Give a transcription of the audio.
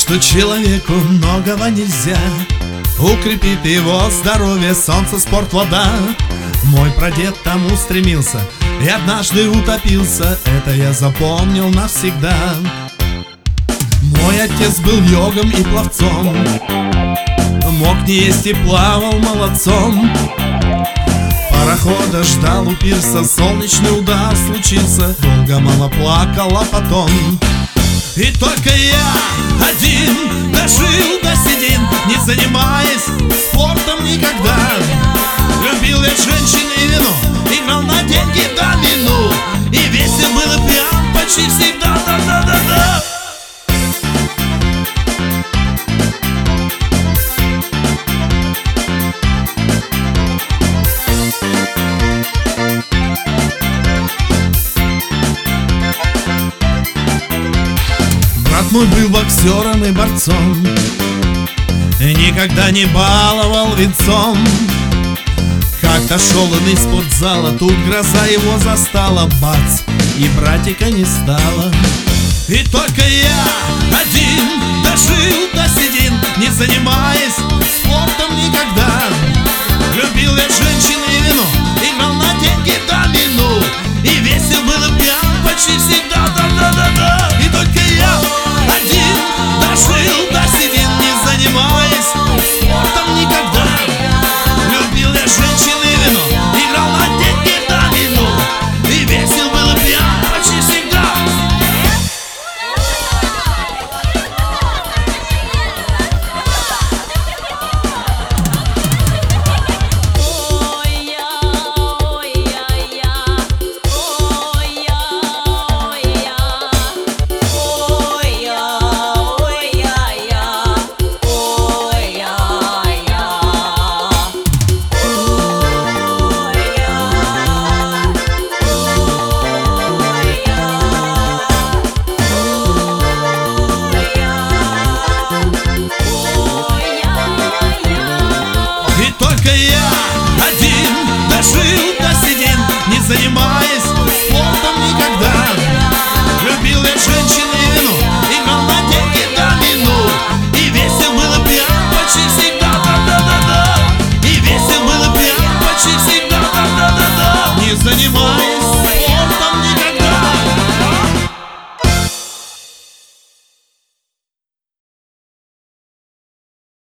что человеку многого нельзя, укрепит его здоровье солнце, спорт, вода. Мой прадед тому стремился и однажды утопился, это я запомнил навсегда. Мой отец был йогом и пловцом, мог не есть и плавал молодцом. Парохода ждал у пирса, солнечный удар случился, долго мало плакал, а потом. И только я один дожил до седин, не занимаясь спортом никогда. Любил я женщин и вино, играл на деньги домино, и весел был и пьян почти всегда, да-да-да-да. Брат мой был боксером и борцом, никогда не баловал венцом. Как-то шел он из спортзала, тут гроза его застала, бац, и братика не стало. И только я один дожил до седин, не занимаясь спортом никогда. Любил я женщин и вино, играл на деньги домино, и весел был и пьян